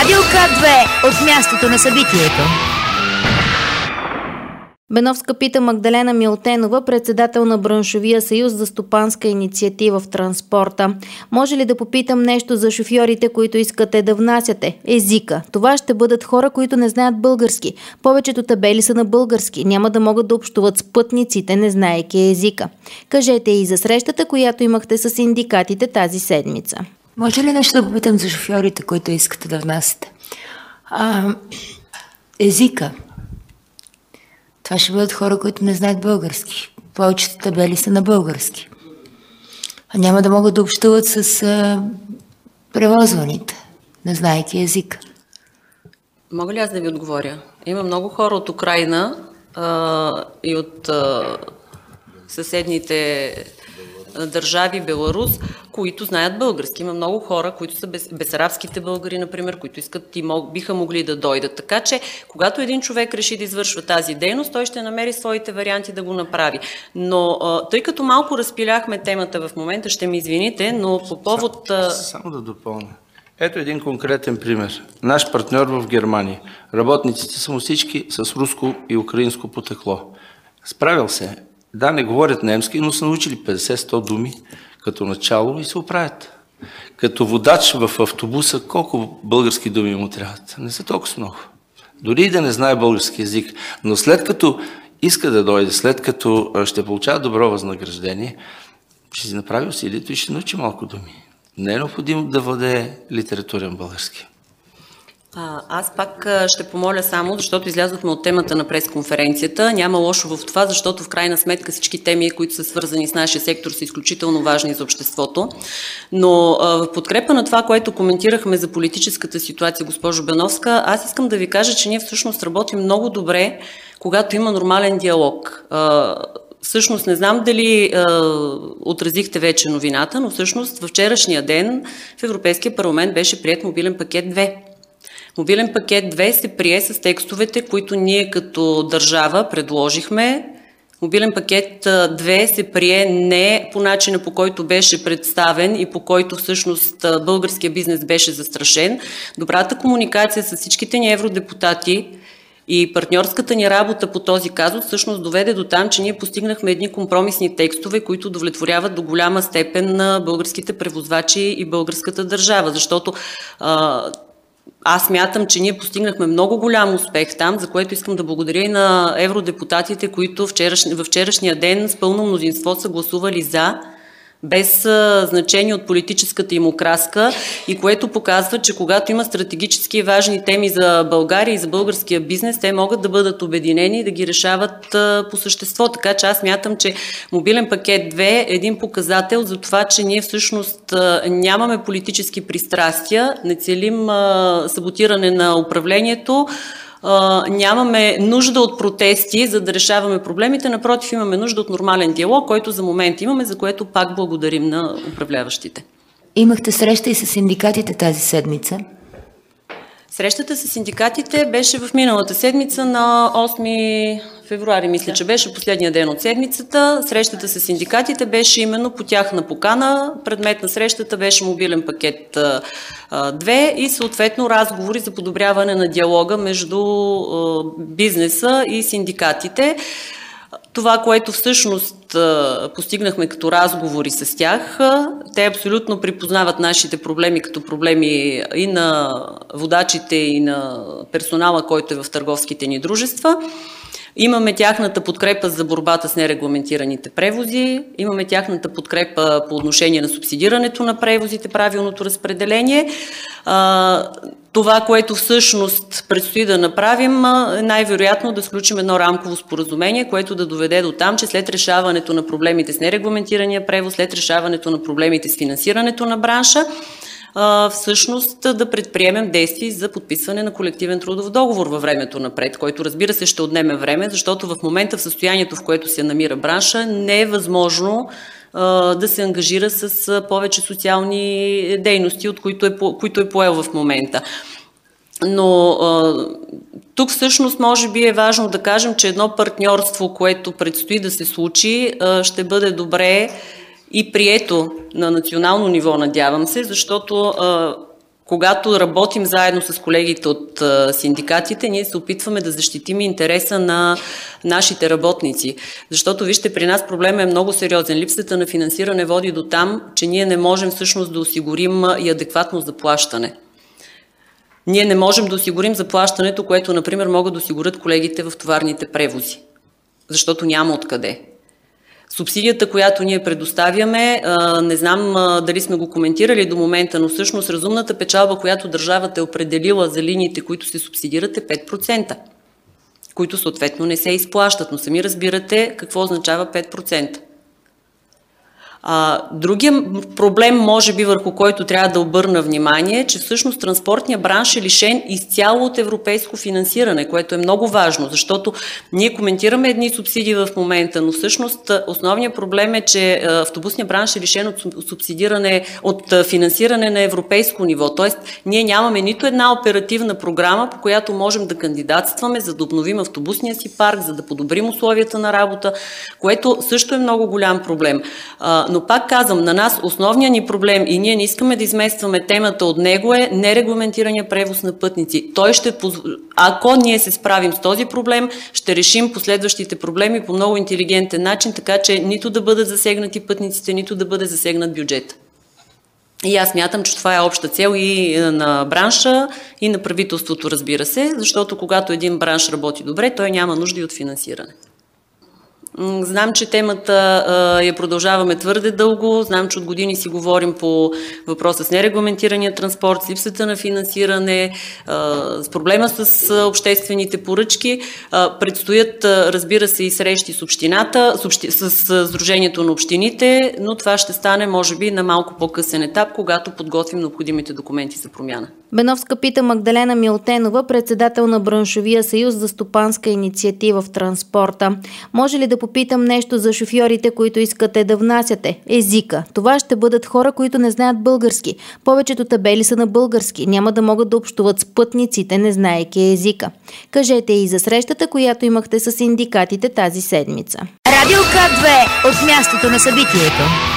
Радио К2 от мястото на събитието. Беновска пита Магдалена Милтенова, председател на Браншовия съюз за стопанска инициатива в транспорта. Може ли да попитам нещо за шофьорите, които искате да внасяте? Езика. Това ще бъдат хора, които не знаят български. Повечето табели са на български. Няма да могат да общуват с пътниците, не знаейки езика. Кажете и за срещата, която имахте с синдикатите тази седмица. Може ли нещо да попитам за шофьорите, които искате да внасяте? Езика. Това ще бъдат хора, които не знаят български. Повечето табели са на български. А няма да могат да общуват с превозваните, не знаейки езика. Мога ли аз да ви отговоря? Има много хора от Украйна и от съседните държави, Беларус, които знаят български. Има много хора, които са бесарабските българи, например, които искат и биха могли да дойдат. Така че, когато един човек реши да извършва тази дейност, той ще намери своите варианти да го направи. Но, тъй като малко разпиляхме темата в момента, ще ми извините, но по повод... Само да допълня. Ето един конкретен пример. Наш партньор в Германия. Работниците са му всички с руско и украинско потекло. Справил се. Да, не говорят немски, но са научили 50-100 думи като начало и се оправят. Като водач в автобуса, колко български думи му трябват? Не са толкова много. Дори и да не знае български език. Но след като иска да дойде, след като ще получава добро възнаграждение, ще си направи усилието и ще научи малко думи. Не е необходимо да владее литературен български. Аз пак ще помоля само, защото излязохме от темата на пресконференцията. Няма лошо в това, защото в крайна сметка всички теми, които са свързани с нашия сектор, са изключително важни за обществото. Но в подкрепа на това, което коментирахме за политическата ситуация, госпожо Беновска, аз искам да ви кажа, че ние всъщност работим много добре, когато има нормален диалог. Всъщност не знам дали отразихте вече новината, но всъщност във вчерашния ден в Европейския парламент беше приет мобилен пакет 2. Мобилен пакет 2 се прие с текстовете, които ние като държава предложихме. Мобилен пакет 2 се прие не по начина, по който беше представен и по който всъщност българския бизнес беше застрашен. Добрата комуникация с всичките ни евродепутати и партньорската ни работа по този казус всъщност доведе до там, че ние постигнахме едни компромисни текстове, които удовлетворяват до голяма степен на българските превозвачи и българската държава, защото аз смятам, че ние постигнахме много голям успех там, за което искам да благодаря и на евродепутатите, които във вчерашния ден с пълно мнозинство са гласували за, без значение от политическата им окраска, и което показва, че когато има стратегически важни теми за България и за българския бизнес, те могат да бъдат обединени и да ги решават по същество. Така че аз смятам, че мобилен пакет 2 е един показател за това, че ние всъщност нямаме политически пристрастия, не целим саботиране на управлението, нямаме нужда от протести, за да решаваме проблемите. Напротив, имаме нужда от нормален диалог, който за момент имаме, за което пак благодарим на управляващите. Имахте среща и с синдикатите тази седмица? Срещата с синдикатите беше в миналата седмица на 8 февруари, мисля, че беше последния ден от седмицата. Срещата с синдикатите беше именно по тяхна покана. Предмет на срещата беше мобилен пакет 2 и съответно разговори за подобряване на диалога между бизнеса и синдикатите. Това, което всъщност постигнахме като разговори с тях, те абсолютно припознават нашите проблеми като проблеми и на водачите, и на персонала, който е в търговските ни дружества. Имаме тяхната подкрепа за борбата с нерегламентираните превози, имаме тяхната подкрепа по отношение на субсидирането на превозите, правилното разпределение. Това, което всъщност предстои да направим, най-вероятно да сключим едно рамково споразумение, което да доведе до там, че след решаването на проблемите с нерегламентирания превоз, след решаването на проблемите с финансирането на бранша, всъщност да предприемем действия за подписване на колективен трудов договор във времето напред, който разбира се ще отнеме време, защото в момента в състоянието, в което се намира бранша, не е възможно да се ангажира с повече социални дейности, от които е поел в момента. Но тук всъщност може би е важно да кажем, че едно партньорство, което предстои да се случи, ще бъде добре и прието на национално ниво, надявам се, защото Когато работим заедно с колегите от синдикатите, ние се опитваме да защитим интереса на нашите работници. Защото, вижте, при нас проблемът е много сериозен. Липсата на финансиране води до там, че ние не можем всъщност да осигурим и адекватно заплащане. Ние не можем да осигурим заплащането, което, например, могат да осигурят колегите в товарните превози. Защото няма откъде. Субсидията, която ние предоставяме, не знам дали сме го коментирали до момента, но всъщност разумната печалба, която държавата е определила за линиите, които се субсидират, е 5%, които съответно не се изплащат, но сами разбирате какво означава 5%. Другия проблем, може би, върху който трябва да обърна внимание, е, че всъщност транспортният бранш е лишен изцяло от европейско финансиране, което е много важно, защото ние коментираме едни субсидии в момента, но всъщност основният проблем е, че автобусният бранш е лишен от финансиране на европейско ниво. Тоест, ние нямаме нито една оперативна програма, по която можем да кандидатстваме, за да обновим автобусния си парк, за да подобрим условията на работа, което също е много голям проблем. Но пак казвам, на нас основният ни проблем, и ние не искаме да изместваме темата от него, е нерегламентирания превоз на пътници. Ако ние се справим с този проблем, ще решим последващите проблеми по много интелигентен начин, така че нито да бъдат засегнати пътниците, нито да бъде засегнат бюджет. И аз смятам, че това е обща цел и на бранша, и на правителството, разбира се, защото когато един бранш работи добре, той няма нужда и от финансиране. Знам, че темата я продължаваме твърде дълго, знам, че от години си говорим по въпроса с нерегламентирания транспорт, с липсата на финансиране, с проблема с обществените поръчки. Предстоят, разбира се, и срещи с общината, с Сдружението на общините, но това ще стане, може би, на малко по-късен етап, когато подготвим необходимите документи за промяна. Беновска пита Магдалена Милтенова, председател на Браншовия съюз за стопанска инициатива в транспорта. Може ли да попитам нещо за шофьорите, които искате да внасяте? Езика. Това ще бъдат хора, които не знаят български. Повечето табели са на български. Няма да могат да общуват с пътниците, не знаейки езика. Кажете и за срещата, която имахте с синдикатите тази седмица. Радио К2 от мястото на събитието.